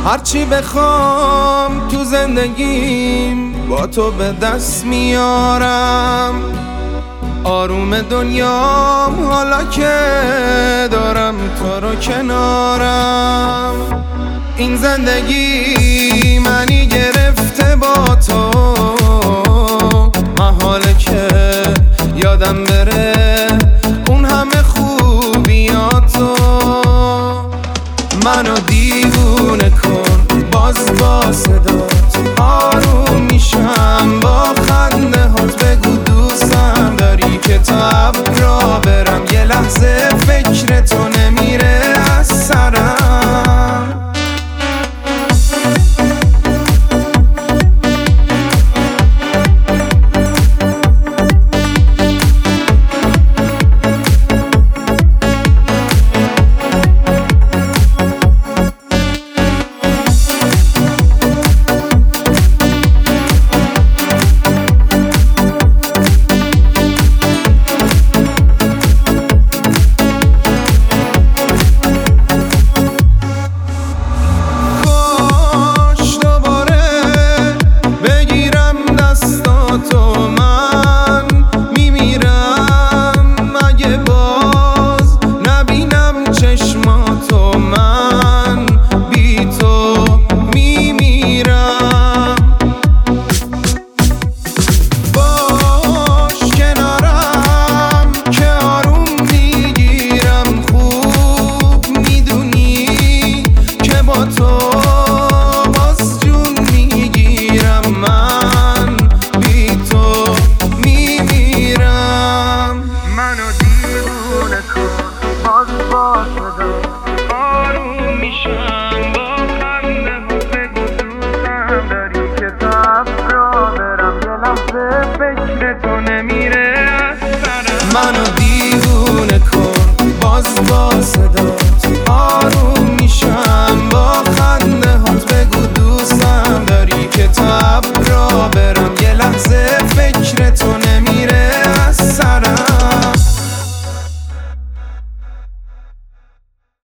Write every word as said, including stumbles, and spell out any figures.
هرچی بخوام تو زندگیم با تو به دست میارم. آروم دنیام حالا که دارم تو رو کنارم. این زندگی منی گرفته با تو، محاله که یادم بره اون همه خوبیاتو. منو دیوونه کن باز با صدا